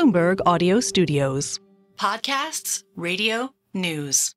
Bloomberg Audio Studios. Podcasts, radio, news.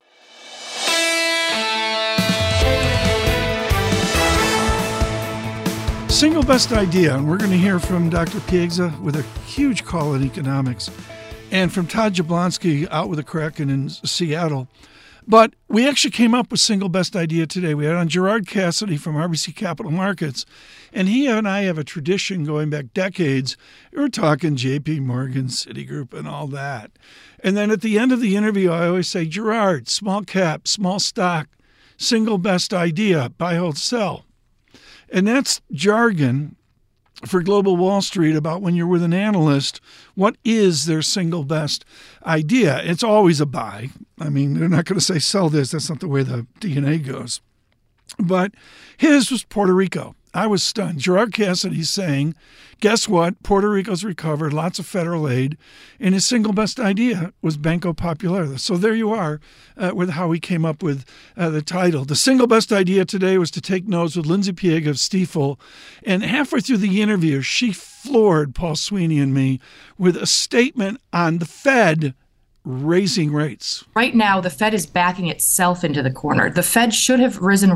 Single best idea, and we're going to hear from Dr. Piegza with a huge call in economics, and from Todd Jablonski out with a Kraken in Seattle. But we actually came up with single best idea today. We had on Gerard Cassidy from RBC Capital Markets, and he and I have a tradition going back decades. We're talking J.P. Morgan, Citigroup, and all that. And then at the end of the interview, I always say, Gerard, small cap, small stock, single best idea, buy, hold, sell. And that's jargon for Global Wall Street about when you're with an analyst, what is their single best idea? It's always a buy. I mean, they're not going to say sell this. That's not the way the DNA goes. But his was Puerto Rico. I was stunned. Gerard Cassidy's saying, guess what? Puerto Rico's recovered, lots of federal aid, and his single best idea was Banco Popular. So there you are with how he came up with the title. The single best idea today was to take notes with Lindsay Piegza of Stifel, and halfway through the interview, she floored Paul Sweeney and me with a statement on the Fed raising rates. Right now, the Fed is backing itself into the corner. The Fed should have raised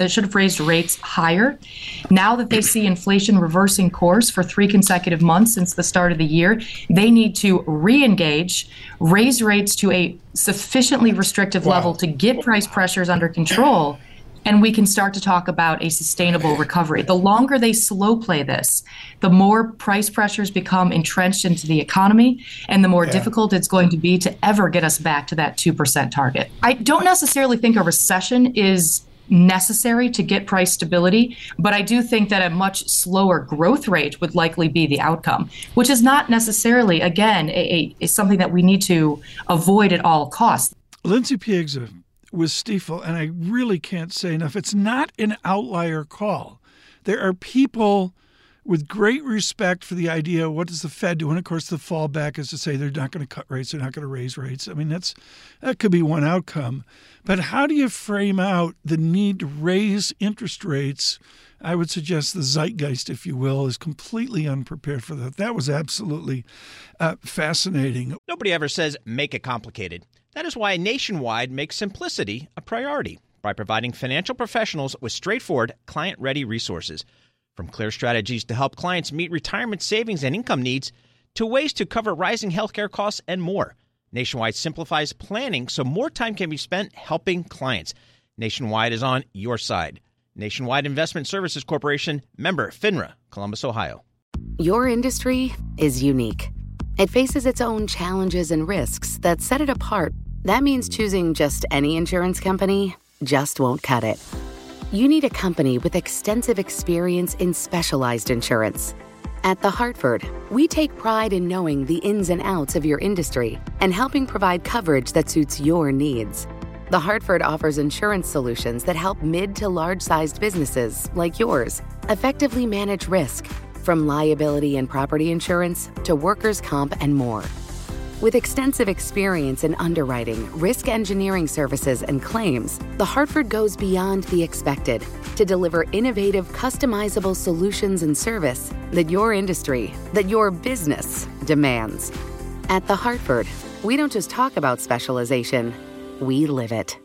rates higher. Now that they see inflation reversing course for 3 consecutive months since the start of the year, they need to re-engage, raise rates to a sufficiently restrictive level to get price pressures under control, and we can start to talk about a sustainable recovery. The longer they slow play this, the more price pressures become entrenched into the economy, and the more difficult it's going to be to ever get us back to that 2% target. I don't necessarily think a recession is necessary to get price stability, but I do think that a much slower growth rate would likely be the outcome, which is not necessarily, again, is something that we need to avoid at all costs. Lindsay Piegza with Stifel, and I really can't say enough. It's not an outlier call. There are people with great respect for the idea, what does the Fed do? And of course, the fallback is to say they're not going to cut rates, they're not going to raise rates. I mean, that could be one outcome. But how do you frame out the need to raise interest rates? I would suggest the zeitgeist, if you will, is completely unprepared for that. That was absolutely fascinating. Nobody ever says make it complicated. That is why Nationwide makes simplicity a priority by providing financial professionals with straightforward, client-ready resources. From clear strategies to help clients meet retirement savings and income needs to ways to cover rising healthcare costs and more. Nationwide simplifies planning so more time can be spent helping clients. Nationwide is on your side. Nationwide Investment Services Corporation, member FINRA, Columbus, Ohio. Your industry is unique. It faces its own challenges and risks that set it apart. That means choosing just any insurance company just won't cut it. You need a company with extensive experience in specialized insurance. At The Hartford, we take pride in knowing the ins and outs of your industry and helping provide coverage that suits your needs. The Hartford offers insurance solutions that help mid to large-sized businesses like yours effectively manage risk, from liability and property insurance to workers' comp and more. With extensive experience in underwriting, risk engineering services, and claims, The Hartford goes beyond the expected to deliver innovative, customizable solutions and service that your industry, that your business demands. At The Hartford, we don't just talk about specialization, we live it.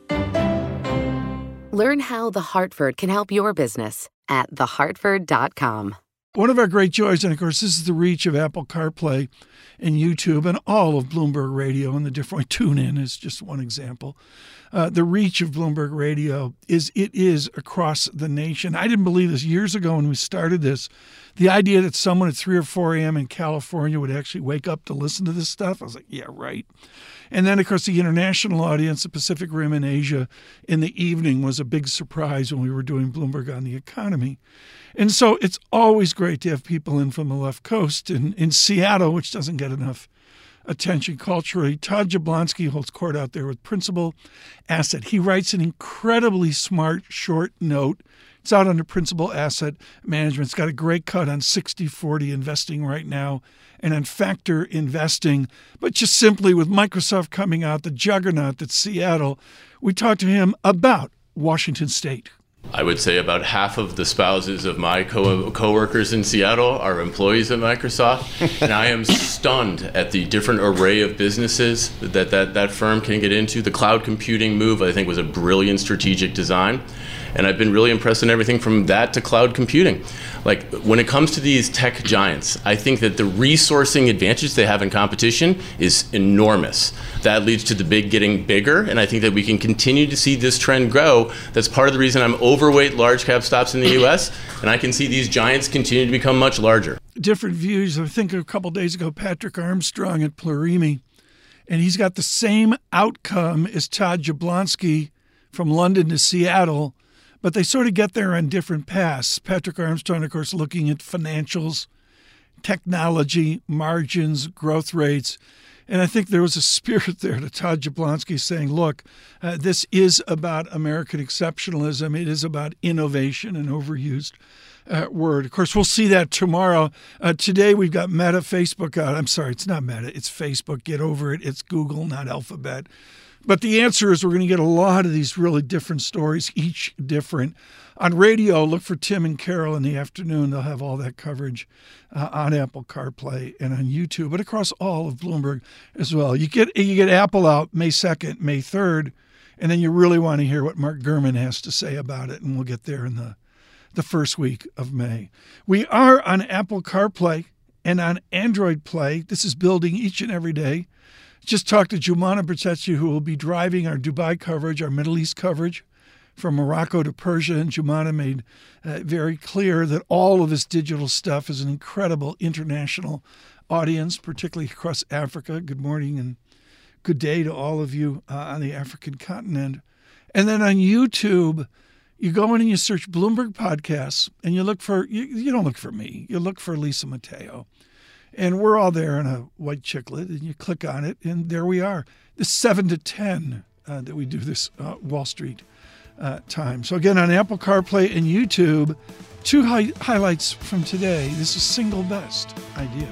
Learn how The Hartford can help your business at thehartford.com. One of our great joys, and of course, this is the reach of Apple CarPlay and YouTube and all of Bloomberg Radio and the different TuneIn is just one example. The reach of Bloomberg Radio is across the nation. I didn't believe this years ago when we started this. The idea that someone at 3 or 4 a.m. in California would actually wake up to listen to this stuff, I was like, yeah, right. And then, of course, the international audience, the Pacific Rim and Asia in the evening was a big surprise when we were doing Bloomberg on the Economy. And so it's always great to have people in from the left coast. In Seattle, which doesn't get enough attention culturally, Todd Jablonski holds court out there with Principal Asset. He writes an incredibly smart, short note. It's out under Principal Asset Management. It's got a great cut on 60/40 investing right now and on factor investing. But just simply with Microsoft coming out, the juggernaut that's Seattle, we talked to him about Washington State. I would say about half of the spouses of my co-workers in Seattle are employees at Microsoft, and I am stunned at the different array of businesses that firm can get into. The cloud computing move, I think, was a brilliant strategic design, and I've been really impressed in everything from that to cloud computing. Like, when it comes to these tech giants, I think that the resourcing advantage they have in competition is enormous. That leads to the big getting bigger, and I think that we can continue to see this trend grow. That's part of the reason I'm overweight large cap stocks in the US, and I can see these giants continue to become much larger. Different views. I think a couple days ago, Patrick Armstrong at Plurimi, and he's got the same outcome as Todd Jablonski from London to Seattle, but they sort of get there on different paths. Patrick Armstrong, of course, looking at financials, technology, margins, growth rates. And I think there was a spirit there to Todd Jablonski saying, look, this is about American exceptionalism. It is about innovation, an overused word. Of course, we'll see that tomorrow. Today, we've got Meta, Facebook out. I'm sorry, it's not Meta. It's Facebook. Get over it. It's Google, not Alphabet. But the answer is we're going to get a lot of these really different stories, each different. On radio, look for Tim and Carol in the afternoon. They'll have all that coverage on Apple CarPlay and on YouTube, but across all of Bloomberg as well. You get Apple out May 2nd, May 3rd, and then you really want to hear what Mark Gurman has to say about it, and we'll get there in the first week of May. We are on Apple CarPlay and on Android Play. This is building each and every day. Just talked to Jumana Bertetsi, who will be driving our Dubai coverage, our Middle East coverage from Morocco to Persia. And Jumana made very clear that all of this digital stuff is an incredible international audience, particularly across Africa. Good morning and good day to all of you on the African continent. And then on YouTube, you go in and you search Bloomberg Podcasts, and you look for, you don't look for me, you look for Lisa Mateo. And we're all there in a white chiclet, and you click on it, and there we are. This 7 to 10 that we do this Wall Street time. So again, on Apple CarPlay and YouTube, two highlights from today. This is single best idea.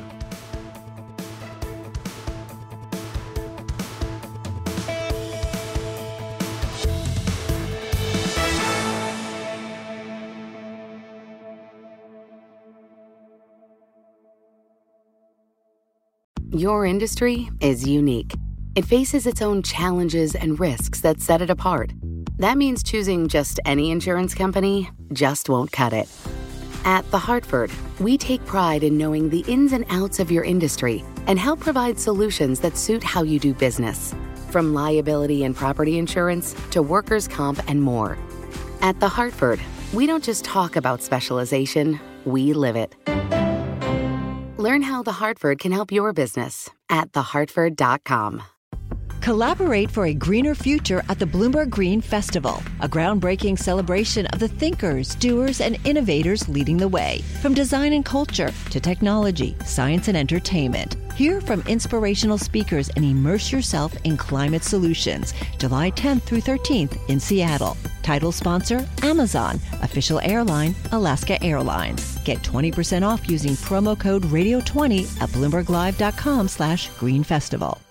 Your industry is unique. It faces its own challenges and risks that set it apart. That means choosing just any insurance company just won't cut it. At The Hartford, we take pride in knowing the ins and outs of your industry and help provide solutions that suit how you do business. From liability and property insurance to workers' comp and more. At The Hartford, we don't just talk about specialization, we live it. Learn how The Hartford can help your business at thehartford.com. Collaborate for a greener future at the Bloomberg Green Festival, a groundbreaking celebration of the thinkers, doers, and innovators leading the way. From design and culture to technology, science, and entertainment. Hear from inspirational speakers and immerse yourself in climate solutions. July 10th through 13th in Seattle. Title sponsor, Amazon. Official airline, Alaska Airlines. Get 20% off using promo code radio20 at bloomberglive.com/greenfestival.